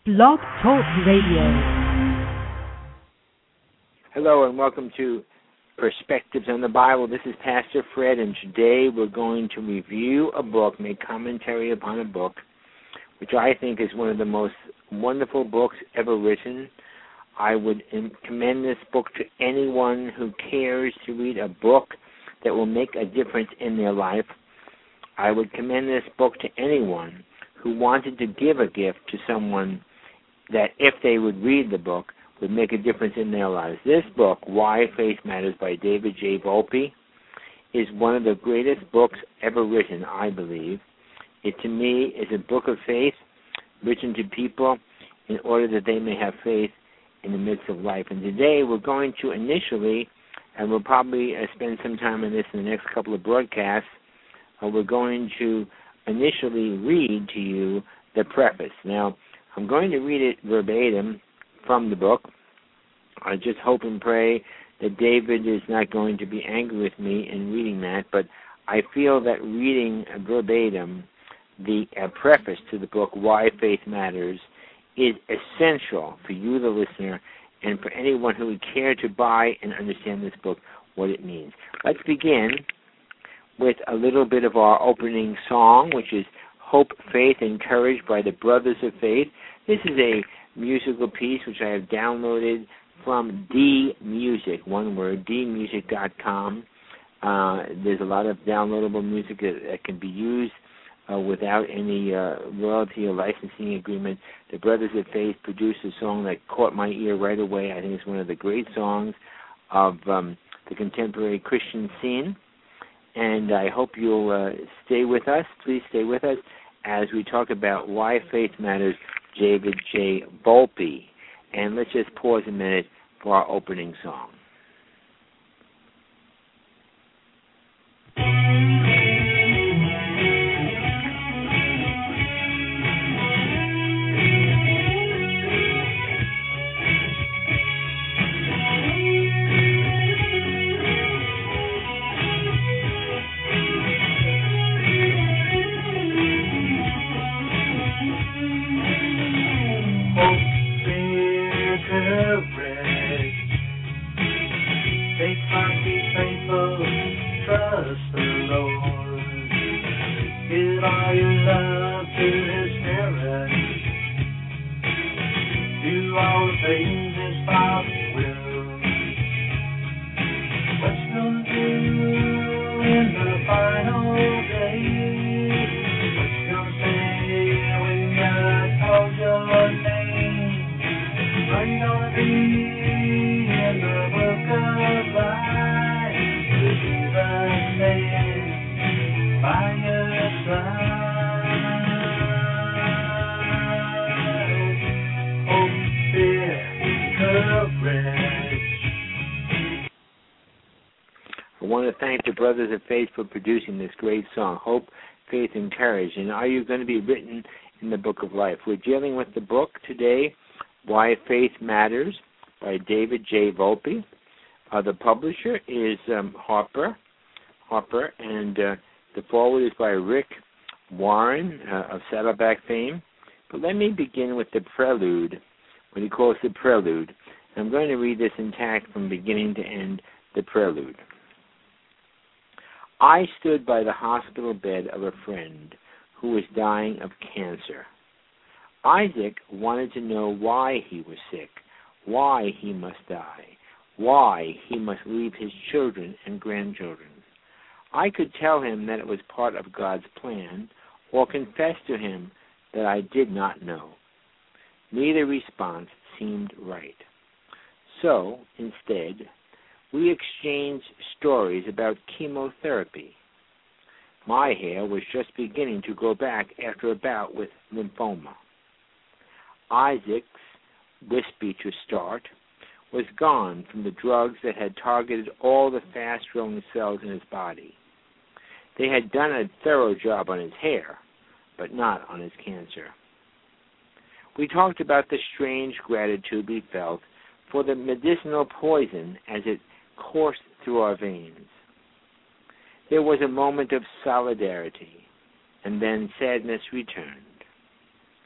Blog Talk Radio. Hello and welcome to Perspectives on the Bible. This is Pastor Fred, and today we're going to review a book, make commentary upon a book, which I think is one of the most wonderful books ever written. I would commend this book to anyone who cares to read a book that will make a difference in their life. I would commend this book to anyone who wanted to give a gift to someone that, if they would read the book, would make a difference in their lives. This book, Why Faith Matters by David J. Volpe, is one of the greatest books ever written, I believe. It, to me, is a book of faith written to people in order that they may have faith in the midst of life. And today we're going to initially, and we'll probably spend some time on this in the next couple of broadcasts, we're going to initially read to you the preface. Now, I'm going to read it verbatim from the book. I just hope and pray that David is not going to be angry with me in reading that, but I feel that reading verbatim the preface to the book, Why Faith Matters, is essential for you, the listener, and for anyone who would care to buy and understand this book, what it means. Let's begin with a little bit of our opening song, which is Hope, Faith, and Courage by the Brothers of Faith. This is a musical piece which I have downloaded from DMusic, one word, dmusic.com. There's a lot of downloadable music that can be used without any royalty or licensing agreement. The Brothers of Faith produced a song that caught my ear right away. I think it's one of the great songs of the contemporary Christian scene. And I hope you'll stay with us. Please stay with us as we talk about Why Faith Matters, David J. Volpe. And let's just pause a minute for our opening song. I want to thank the Brothers of Faith for producing this great song, Hope, Faith, and Courage. And are you going to be written in the Book of Life? We're dealing with the book today, Why Faith Matters by David J. Volpe. The publisher is Harper, and the foreword is by Rick Warren of Saddleback fame. But let me begin with the prelude, what he calls the prelude. I'm going to read this intact from beginning to end, the prelude. I stood by the hospital bed of a friend who was dying of cancer. Isaac wanted to know why he was sick, why he must die, why he must leave his children and grandchildren. I could tell him that it was part of God's plan, or confess to him that I did not know. Neither response seemed right. So, instead, we exchanged stories about chemotherapy. My hair was just beginning to grow back after a bout with lymphoma. Isaac's, wispy to start, was gone from the drugs that had targeted all the fast-growing cells in his body. They had done a thorough job on his hair, but not on his cancer. We talked about the strange gratitude we felt for the medicinal poison as it coursed through our veins. There was a moment of solidarity, and then sadness returned.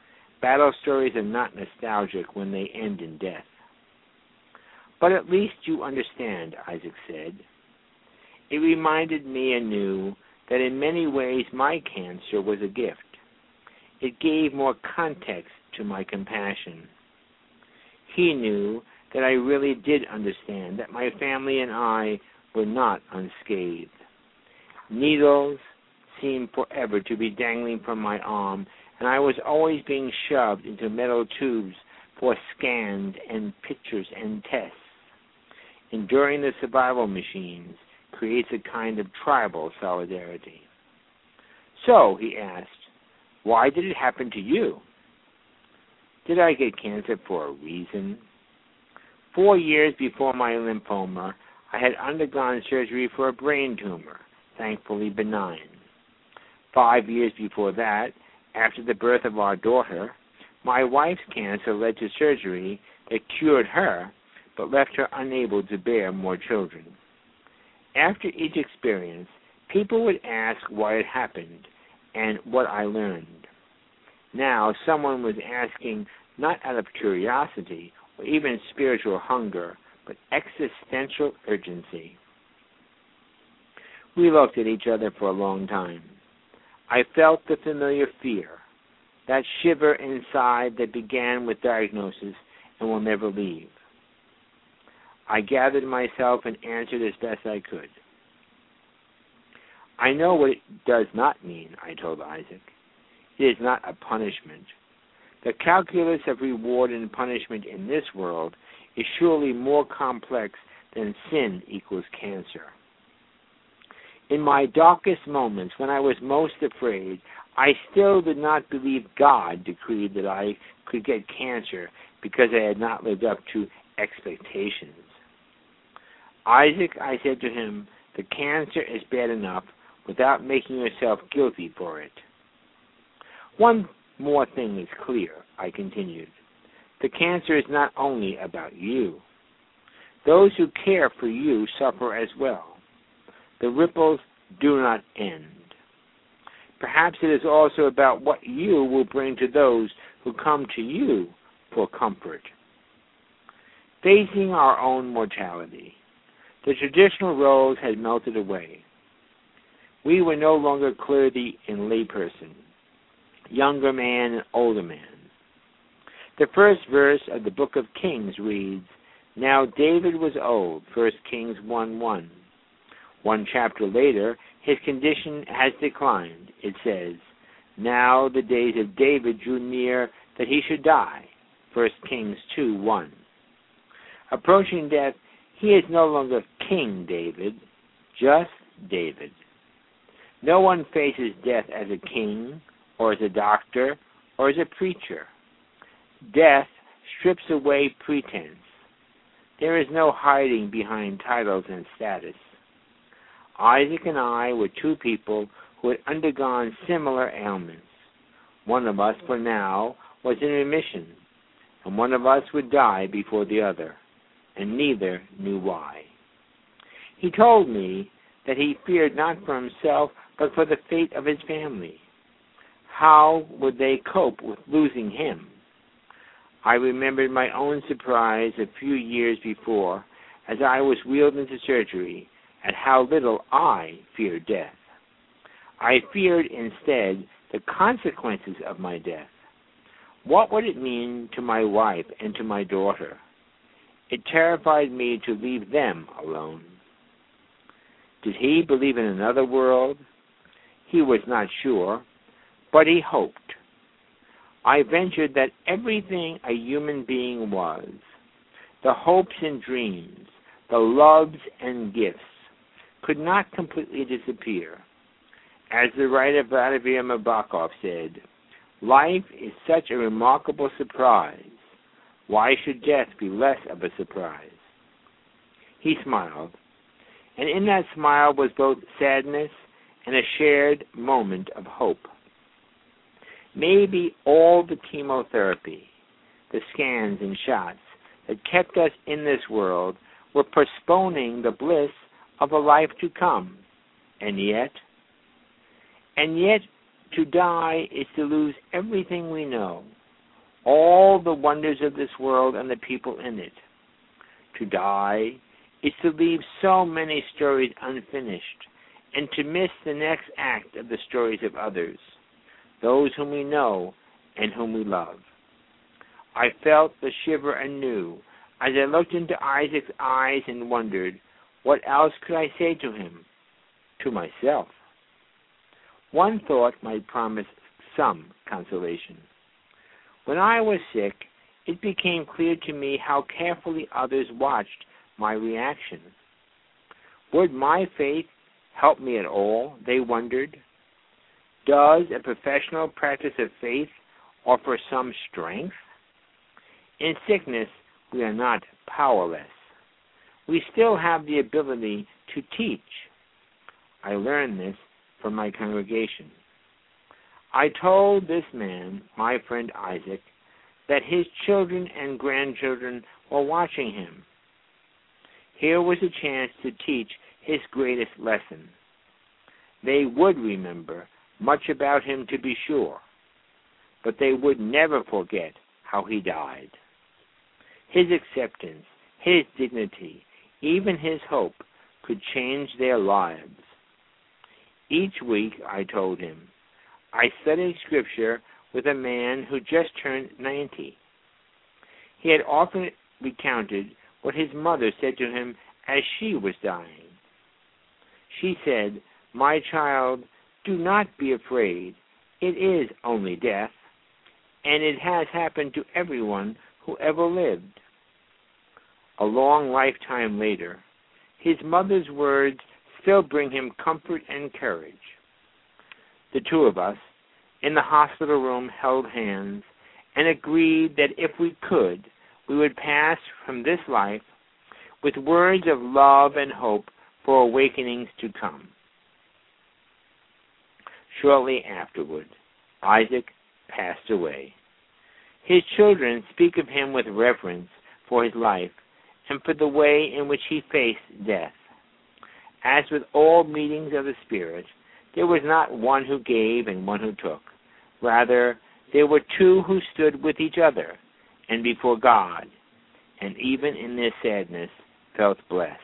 Battle stories are not nostalgic when they end in death. But at least you understand, Isaac said. It reminded me anew that in many ways my cancer was a gift. It gave more context to my compassion. He knew that I really did understand that my family and I were not unscathed. Needles seemed forever to be dangling from my arm, and I was always being shoved into metal tubes for scans and pictures and tests. Enduring the survival machines creates a kind of tribal solidarity. So, he asked, why did it happen to you? Did I get cancer for a reason? 4 years before my lymphoma, I had undergone surgery for a brain tumor, thankfully benign. 5 years before that, after the birth of our daughter, my wife's cancer led to surgery that cured her, but left her unable to bear more children. After each experience, people would ask why it happened and what I learned. Now, someone was asking not out of curiosity or even spiritual hunger, but existential urgency. We looked at each other for a long time. I felt the familiar fear, that shiver inside that began with diagnosis and will never leave. I gathered myself and answered as best I could. I know what it does not mean, I told Isaac. It is not a punishment. The calculus of reward and punishment in this world is surely more complex than sin equals cancer. In my darkest moments, when I was most afraid, I still did not believe God decreed that I could get cancer because I had not lived up to expectations. Isaac, I said to him, the cancer is bad enough without making yourself guilty for it. One more thing is clear, I continued. The cancer is not only about you. Those who care for you suffer as well. The ripples do not end. Perhaps it is also about what you will bring to those who come to you for comfort. Facing our own mortality, the traditional roles had melted away. We were no longer clergy and layperson, younger man and older man. The first verse of the book of Kings reads, Now David was old, 1 Kings 1:1. One chapter later, his condition has declined. It says, Now the days of David drew near that he should die, 1 Kings 2:1. Approaching death, he is no longer King David, just David. No one faces death as a king, or as a doctor, or as a preacher. Death strips away pretense. There is no hiding behind titles and status. Isaac and I were two people who had undergone similar ailments. One of us, for now, was in remission, and one of us would die before the other, and neither knew why. He told me that he feared not for himself, but for the fate of his family. How would they cope with losing him? I remembered my own surprise a few years before as I was wheeled into surgery at how little I feared death. I feared instead the consequences of my death. What would it mean to my wife and to my daughter? It terrified me to leave them alone. Did he believe in another world? He was not sure, but he hoped. I ventured that everything a human being was, the hopes and dreams, the loves and gifts, could not completely disappear. As the writer Vladimir Nabokov said, life is such a remarkable surprise. Why should death be less of a surprise? He smiled, and in that smile was both sadness and a shared moment of hope. Maybe all the chemotherapy, the scans and shots that kept us in this world were postponing the bliss of a life to come. And yet, to die is to lose everything we know, all the wonders of this world and the people in it. To die is to leave so many stories unfinished and to miss the next act of the stories of others, those whom we know and whom we love. I felt the shiver anew as I looked into Isaac's eyes and wondered, what else could I say to him? To myself. One thought might promise some consolation. When I was sick, it became clear to me how carefully others watched my reaction. Would my faith help me at all, they wondered? Does a professional practice of faith offer some strength? In sickness, we are not powerless. We still have the ability to teach. I learned this from my congregation. I told this man, my friend Isaac, that his children and grandchildren were watching him. Here was a chance to teach his greatest lesson. They would remember much about him, to be sure, but they would never forget how he died. His acceptance, his dignity, even his hope could change their lives. Each week, I told him, I studied Scripture with a man who just turned 90. He had often recounted what his mother said to him as she was dying. She said, "My child, do not be afraid. It is only death, and it has happened to everyone who ever lived." A long lifetime later, his mother's words still bring him comfort and courage. The two of us, in the hospital room, held hands and agreed that if we could, we would pass from this life with words of love and hope for awakenings to come. Shortly afterward, Isaac passed away. His children speak of him with reverence for his life and for the way in which he faced death. As with all meetings of the Spirit, there was not one who gave and one who took. Rather, there were two who stood with each other and before God, and even in their sadness felt blessed.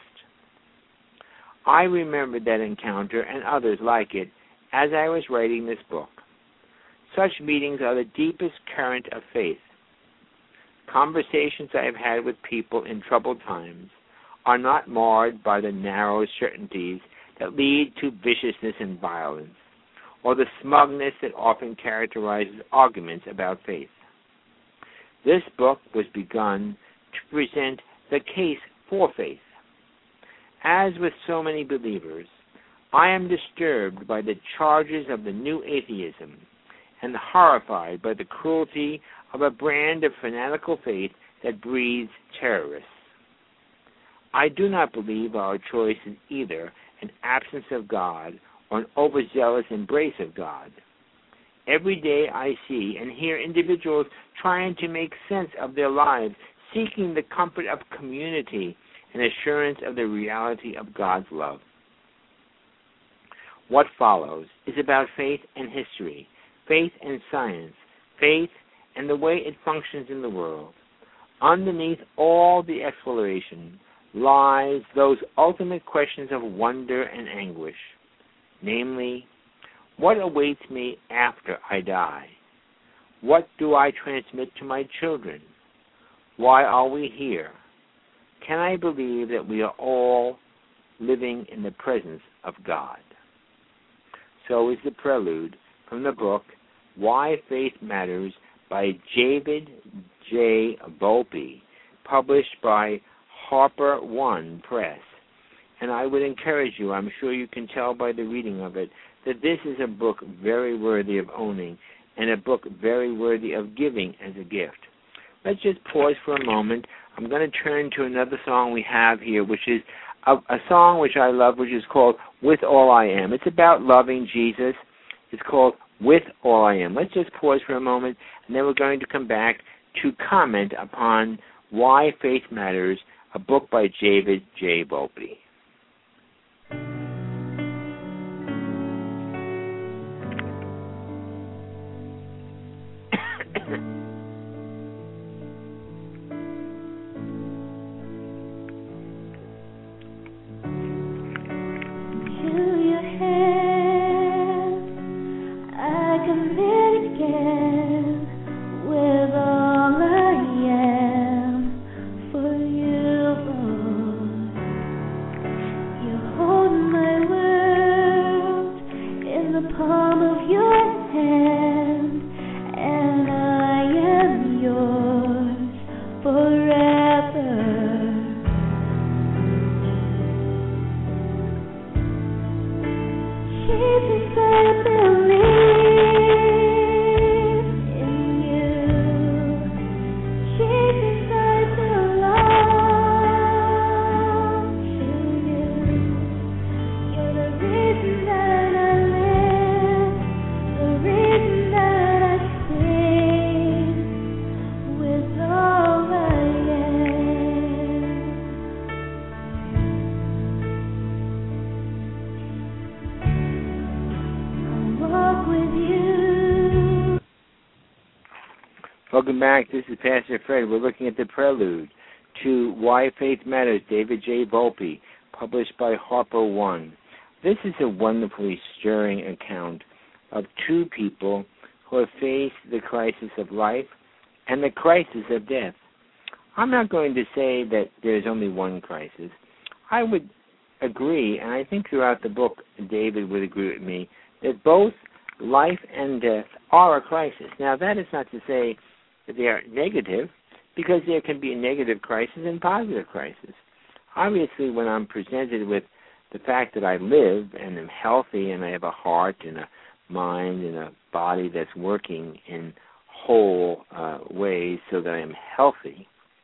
I remembered that encounter and others like it as I was writing this book. Such meetings are the deepest current of faith. Conversations I have had with people in troubled times are not marred by the narrow certainties that lead to viciousness and violence, or the smugness that often characterizes arguments about faith. This book was begun to present the case for faith. As with so many believers, I am disturbed by the charges of the new atheism and horrified by the cruelty of a brand of fanatical faith that breeds terrorists. I do not believe our choice is either an absence of God or an overzealous embrace of God. Every day I see and hear individuals trying to make sense of their lives, seeking the comfort of community and assurance of the reality of God's love. What follows is about faith and history, faith and science, faith and the way it functions in the world. Underneath all the exploration lies those ultimate questions of wonder and anguish, namely, what awaits me after I die? What do I transmit to my children? Why are we here? Can I believe that we are all living in the presence of God? So is the prelude from the book Why Faith Matters by David J. Volpe, published by Harper One Press. And I would encourage you, I'm sure you can tell by the reading of it, that this is a book very worthy of owning and a book very worthy of giving as a gift. Let's just pause for a moment. I'm going to turn to another song we have here, which is a song which I love, which is called With All I Am. It's about loving Jesus. It's called With All I Am. Let's just pause for a moment, and then we're going to come back to comment upon Why Faith Matters, a book by David J. Volpe. Welcome back. This is Pastor Fred. We're looking at the prelude to Why Faith Matters, David J. Volpe, published by Harper One. This is a wonderfully stirring account of two people who have faced the crisis of life and the crisis of death. I'm not going to say that there's only one crisis. I would agree, and I think throughout the book David would agree with me, that both life and death are a crisis. Now, that is not to say that they are negative, because there can be a negative crisis and positive crisis. Obviously, when I'm presented with the fact that I live and am healthy and I have a heart and a mind and a body that's working in whole ways so that I am healthy,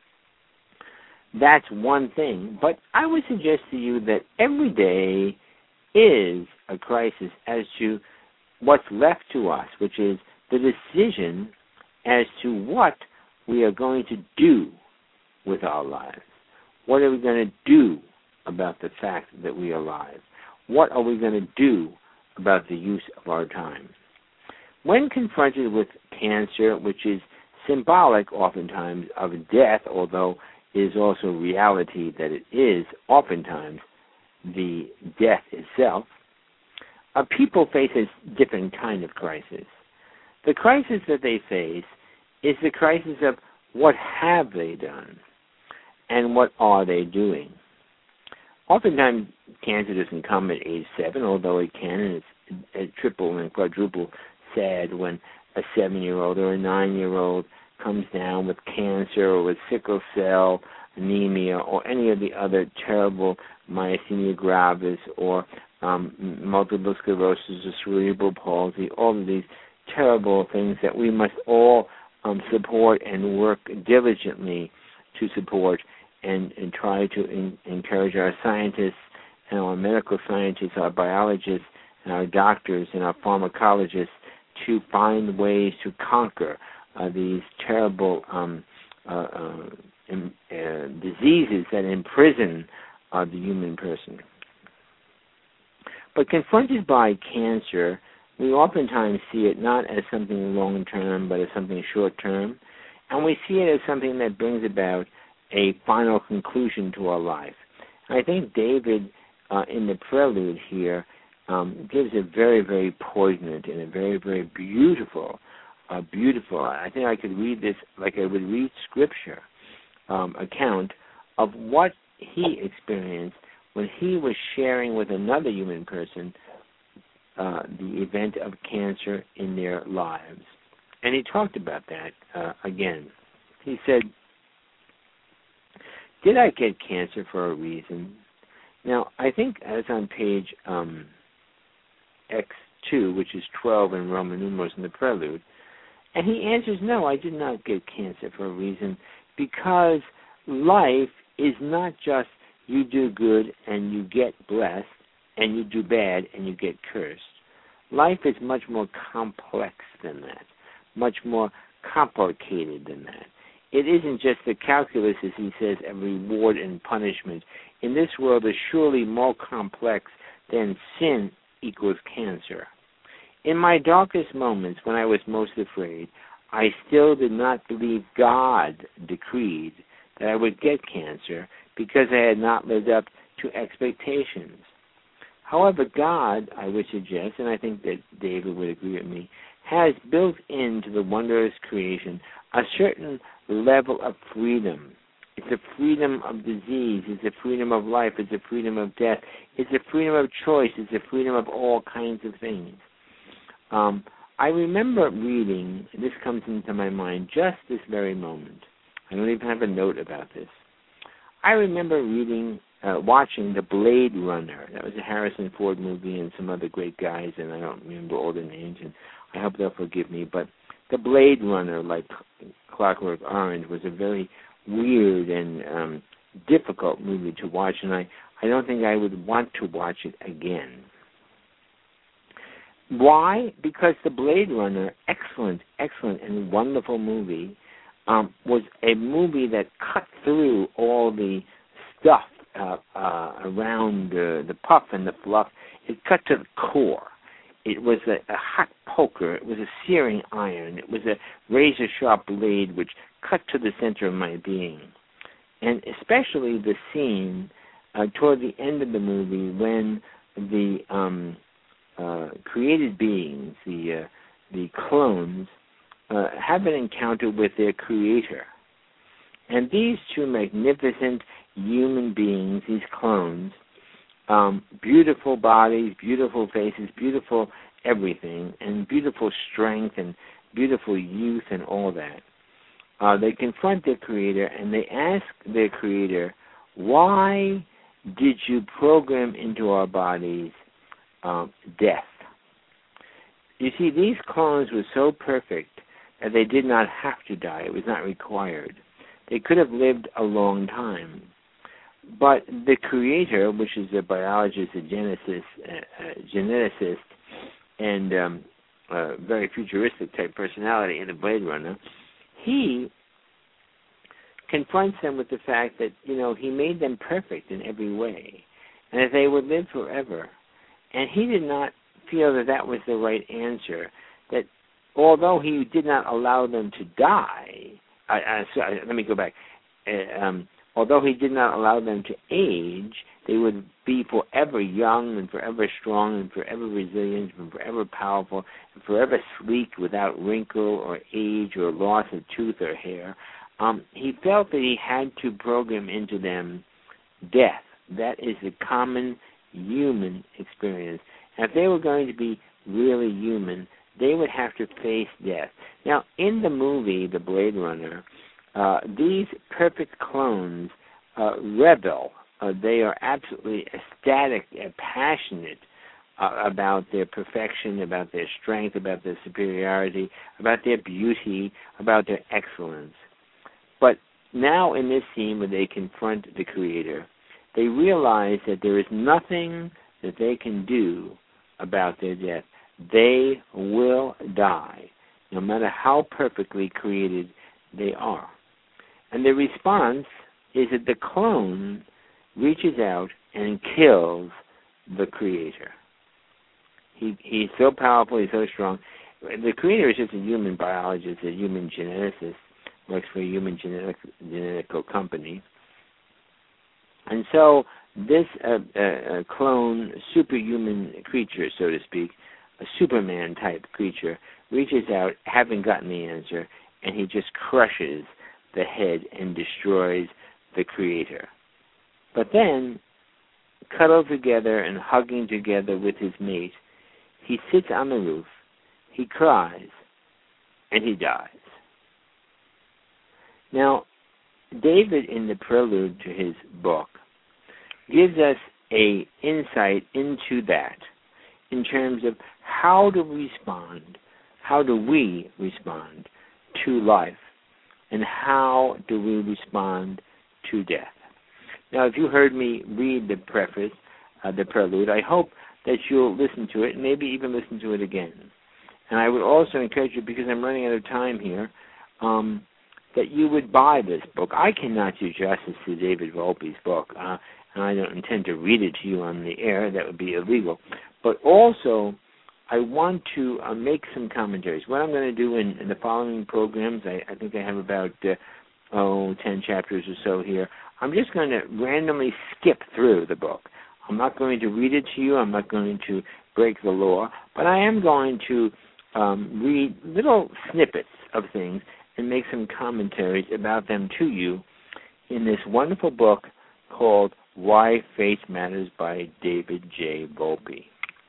that's one thing. But I would suggest to you that every day is a crisis as to what's left to us, which is the decision as to what we are going to do with our lives. What are we going to do about the fact that we are alive? What are we going to do about the use of our time? When confronted with cancer, which is symbolic oftentimes of death, although it is also reality that it is oftentimes the death itself, people face a different kind of crisis. The crisis that they face is the crisis of what have they done and what are they doing. Oftentimes, cancer doesn't come at age 7, although it can, and it's a triple and quadruple sad when a 7-year-old or a 9-year-old comes down with cancer or with sickle cell anemia or any of the other terrible myasthenia gravis or multiple sclerosis or cerebral palsy, all of these terrible things that we must all support and work diligently to support and try to encourage our scientists and our medical scientists, our biologists and our doctors and our pharmacologists to find ways to conquer these terrible diseases that imprison the human person. But confronted by cancer, we oftentimes see it not as something long-term, but as something short-term, and we see it as something that brings about a final conclusion to our life. And I think David, in the prelude here, gives a very, very poignant and a very, very beautiful, I think I could read this like I would read Scripture, account of what he experienced when he was sharing with another human person the event of cancer in their lives. And he talked about that again. He said, did I get cancer for a reason? Now, I think as on page X2, which is 12 in Roman numerals in the prelude, and he answers, no, I did not get cancer for a reason, because life is not just you do good and you get blessed, and you do bad and you get cursed. Life is much more complex than that, much more complicated than that. It isn't just the calculus, as he says, of reward and punishment. In this world is surely more complex than sin equals cancer. In my darkest moments, when I was most afraid, I still did not believe God decreed that I would get cancer because I had not lived up to expectations. However, God, I would suggest, and I think that David would agree with me, has built into the wondrous creation a certain level of freedom. It's a freedom of disease. It's a freedom of life. It's a freedom of death. It's a freedom of choice. It's a freedom of all kinds of things. I remember reading, this comes into my mind just this very moment. I don't even have a note about this. I remember watching The Blade Runner. That was a Harrison Ford movie and some other great guys, and I don't remember all the names, and I hope they'll forgive me. But The Blade Runner, like Clockwork Orange, was a very weird and difficult movie to watch, and I don't think I would want to watch it again. Why? Because The Blade Runner, excellent and wonderful movie, was a movie that cut through all the stuff around the puff and the fluff. It cut to the core. It was a hot poker. It was a searing iron. It was a razor-sharp blade which cut to the center of my being. And especially the scene toward the end of the movie when the created beings, the clones, have an encounter with their creator. And these two magnificent human beings, these clones, beautiful bodies, beautiful faces, beautiful everything, and beautiful strength and beautiful youth and all that. They confront their creator and they ask their creator, why did you program into our bodies death? You see, these clones were so perfect that they did not have to die. It was not required. They could have lived a long time. But the creator, which is a biologist, a geneticist, and a very futuristic type personality in the Blade Runner, he confronts them with the fact that, he made them perfect in every way, and that they would live forever. And he did not feel that that was the right answer, that although he did not allow them to die, let me go back, although he did not allow them to age, they would be forever young and forever strong and forever resilient and forever powerful and forever sleek without wrinkle or age or loss of tooth or hair. He felt that he had to program into them death. That is a common human experience. And if they were going to be really human, they would have to face death. Now, in the movie, The Blade Runner, these perfect clones rebel. They are absolutely ecstatic and passionate about their perfection, about their strength, about their superiority, about their beauty, about their excellence. But now in this scene where they confront the Creator, they realize that there is nothing that they can do about their death. They will die, no matter how perfectly created they are. And the response is that the clone reaches out and kills the Creator. He's so powerful, he's so strong. The Creator is just a human biologist, a human geneticist, works for a human genetical company. And so this clone superhuman creature, so to speak, a Superman-type creature, reaches out, having gotten the answer, and he just crushes the head and destroys the Creator. But then, cuddled together and hugging together with his mate, he sits on the roof, he cries, and he dies. Now, David, in the prelude to his book, gives us an insight into that in terms of how do we respond to life, and how do we respond to death. Now, if you heard me read the preface, the prelude, I hope that you'll listen to it, and maybe even listen to it again. And I would also encourage you, because I'm running out of time here, that you would buy this book. I cannot do justice to David Volpe's book, and I don't intend to read it to you on the air. That would be illegal. But also, I want to make some commentaries. What I'm going to do in the following programs, I think I have about 10 chapters or so here. I'm just going to randomly skip through the book. I'm not going to read it to you. I'm not going to break the law. But I am going to read little snippets of things and make some commentaries about them to you in this wonderful book called Why Faith Matters by David J. Volpe.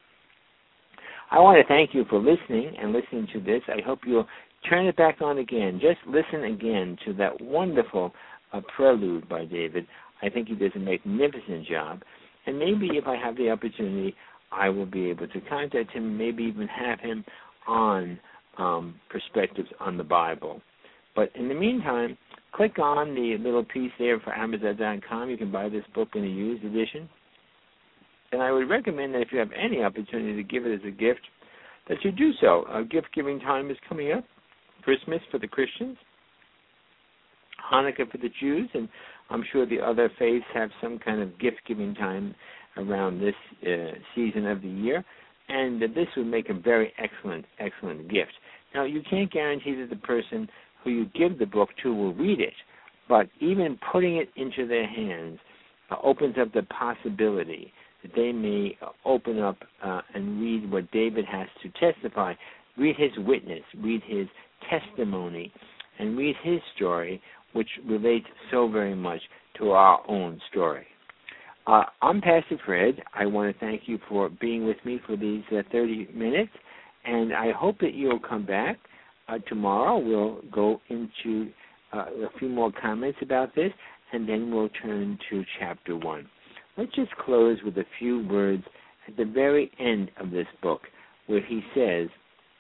I want to thank you for listening to this. I hope you'll turn it back on again. Just listen again to that wonderful prelude by David. I think he does a magnificent job. And maybe if I have the opportunity, I will be able to contact him, maybe even have him on Perspectives on the Bible. But in the meantime, click on the little piece there for Amazon.com. You can buy this book in a used edition. And I would recommend that if you have any opportunity to give it as a gift, that you do so. Gift-giving time is coming up. Christmas for the Christians, Hanukkah for the Jews, and I'm sure the other faiths have some kind of gift-giving time around this season of the year. and that this would make a very excellent gift. Now, you can't guarantee that the person who you give the book to will read it, but even putting it into their hands opens up the possibility that they may open up and read what David has to testify, read his witness, read his testimony, and read his story, which relates so very much to our own story. I'm Pastor Fred. I want to thank you for being with me for these 30 minutes, and I hope that you'll come back tomorrow. We'll go into a few more comments about this, and then we'll turn to Chapter 1. Let's just close with a few words at the very end of this book, where he says,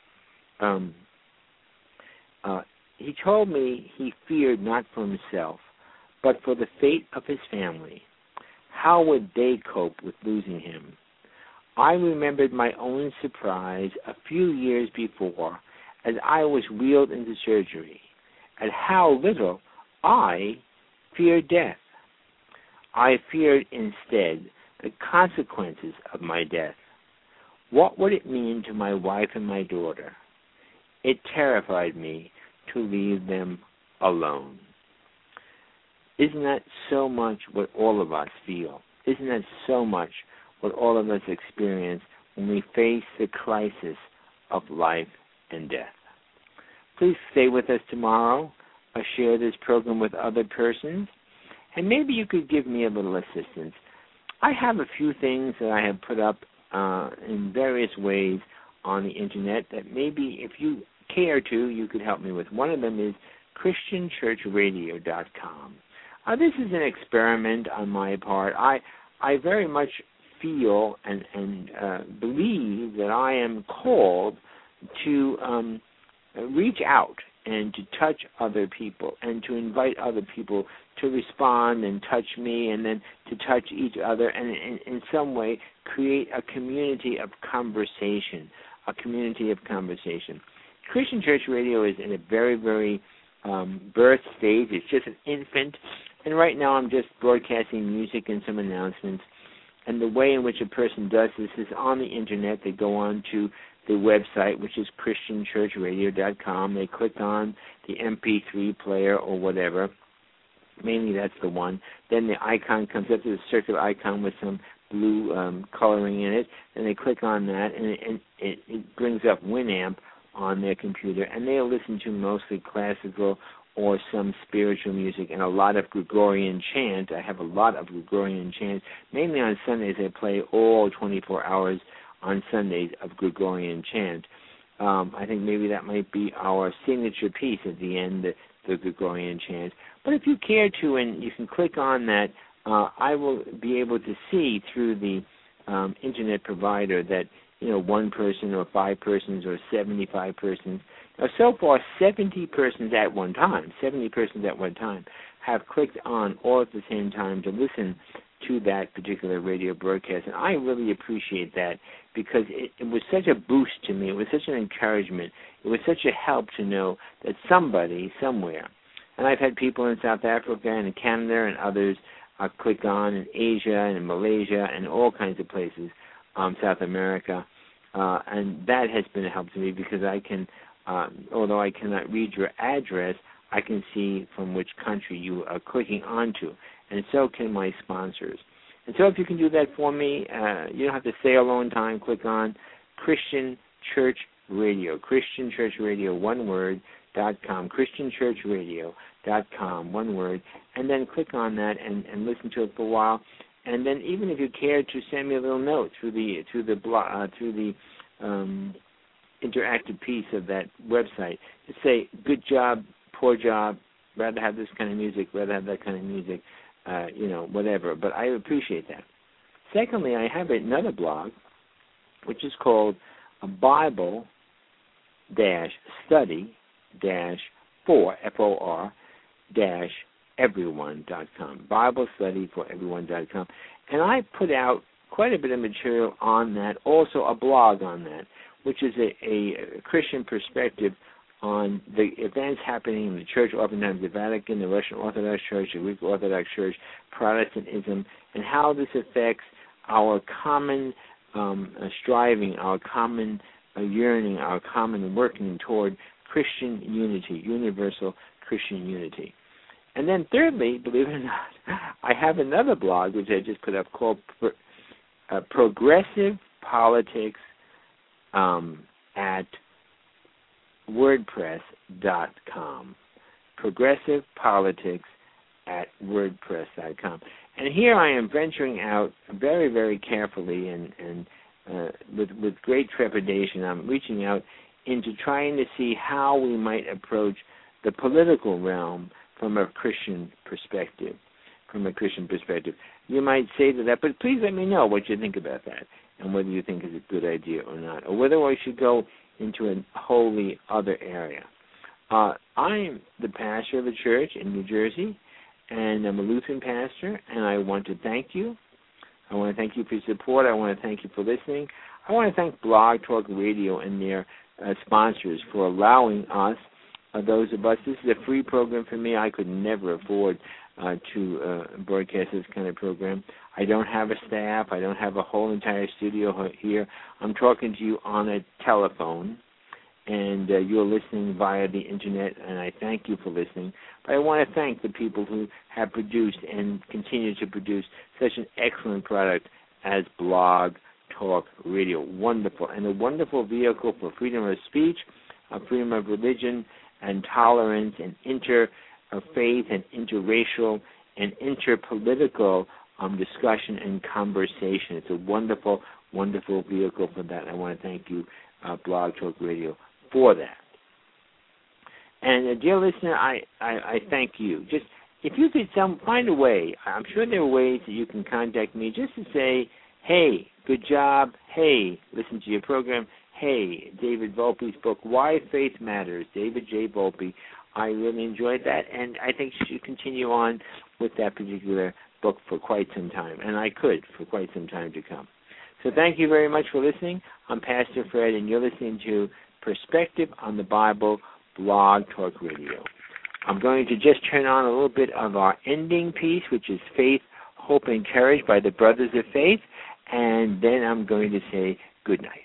he told me he feared not for himself, but for the fate of his family. How would they cope with losing him? I remembered my own surprise a few years before as I was wheeled into surgery, at how little I feared death. I feared instead the consequences of my death. What would it mean to my wife and my daughter? It terrified me to leave them alone. Isn't that so much what all of us feel? Isn't that so much what all of us experience when we face the crisis of life and death? Please stay with us tomorrow. I'll share this program with other persons, and maybe you could give me a little assistance. I have a few things that I have put up in various ways on the Internet that maybe if you care to, you could help me with. One of them is ChristianChurchRadio.com. This is an experiment on my part. I very much feel and believe that I am called to reach out and to touch other people and to invite other people to respond and touch me and then to touch each other and in some way create a community of conversation, Christian Church Radio is in a very, very birth stage. It's just an infant. And right now I'm just broadcasting music and some announcements. And the way in which a person does this is on the Internet. They go on to the website, which is ChristianChurchRadio.com. They click on the MP3 player or whatever. Mainly that's the one. Then the icon comes up, there's a circular icon with some blue coloring in it. And they click on that, and it brings up Winamp on their computer. And they'll listen to mostly classical or some spiritual music and a lot of Gregorian chant. I have a lot of Gregorian chant. Mainly on Sundays, I play all 24 hours on Sundays of Gregorian chant. I think maybe that might be our signature piece at the end, the Gregorian chant. But if you care to, and you can click on that, I will be able to see through the Internet provider that, one person or 5 persons or 75 persons. Now, so far, 70 persons at one time have clicked on all at the same time to listen to that particular radio broadcast. And I really appreciate that because it was such a boost to me. It was such an encouragement. It was such a help to know that somebody, somewhere, and I've had people in South Africa and in Canada and others click on in Asia and in Malaysia and all kinds of places, South America. And that has been a help to me because I can, although I cannot read your address, I can see from which country you are clicking onto, and so can my sponsors. And so if you can do that for me, you don't have to stay a long time. Click on Christian Church Radio, Christian Church Radio, one word, .com, ChristianChurchRadio.com, one word, and then click on that and listen to it for a while. And then even if you care to send me a little note through the interactive piece of that website, to say good job, poor job, rather have this kind of music, rather have that kind of music, whatever. But I appreciate that. Secondly, I have another blog, which is called Bible-Study-for, F-O-R-everyone.com, Bible-Study-for-everyone.com. And I put out quite a bit of material on that, also a blog on that, which is a Christian perspective on the events happening in the Church, oftentimes the Vatican, the Russian Orthodox Church, the Greek Orthodox Church, Protestantism, and how this affects our common striving, our common yearning, our common working toward Christian unity, universal Christian unity. And then thirdly, believe it or not, I have another blog which I just put up called Progressive Politics at WordPress.com. Progressive Politics at WordPress.com. And here I am venturing out very, very carefully and with great trepidation. I'm reaching out into trying to see how we might approach the political realm from a Christian perspective. You might say to that, but please let me know what you think about that and whether you think it's a good idea or not, or whether I should go into a wholly other area. I'm the pastor of a church in New Jersey, and I'm a Lutheran pastor, and I want to thank you. I want to thank you for your support. I want to thank you for listening. I want to thank Blog Talk Radio and their sponsors for allowing us, those of us, this is a free program for me. I could never afford to broadcast this kind of program. I don't have a staff. I don't have a whole entire studio here. I'm talking to you on a telephone, and you're listening via the Internet, and I thank you for listening. But I want to thank the people who have produced and continue to produce such an excellent product as Blog Talk Radio. Wonderful, and a wonderful vehicle for freedom of speech, freedom of religion, and tolerance, and interfaith, and interracial, and interpolitical discussion and conversation. It's a wonderful, wonderful vehicle for that. I want to thank you, Blog Talk Radio, for that. And dear listener, I thank you. Just if you could find a way, I'm sure there are ways that you can contact me just to say, hey, good job, hey, listen to your program, hey, David Volpe's book, Why Faith Matters, David J. Volpe. I really enjoyed that, and I think you should continue on with that particular book for quite some time, and I could for quite some time to come. So thank you very much for listening. I'm Pastor Fred, and you're listening to Perspective on the Bible, Blog Talk Radio. I'm going to just turn on a little bit of our ending piece, which is Faith, Hope, and Courage by the Brothers of Faith, and then I'm going to say good night.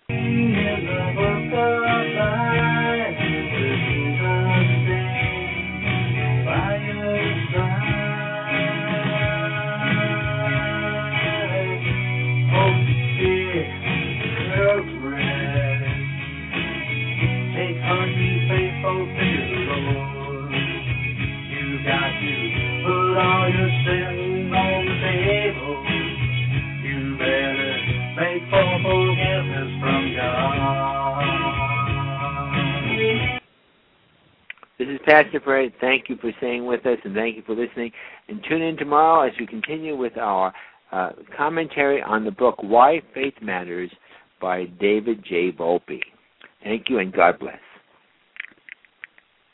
This is Pastor Fred. Thank you for staying with us, and thank you for listening. And tune in tomorrow as we continue with our commentary on the book Why Faith Matters by David J. Volpe. Thank you, and God bless.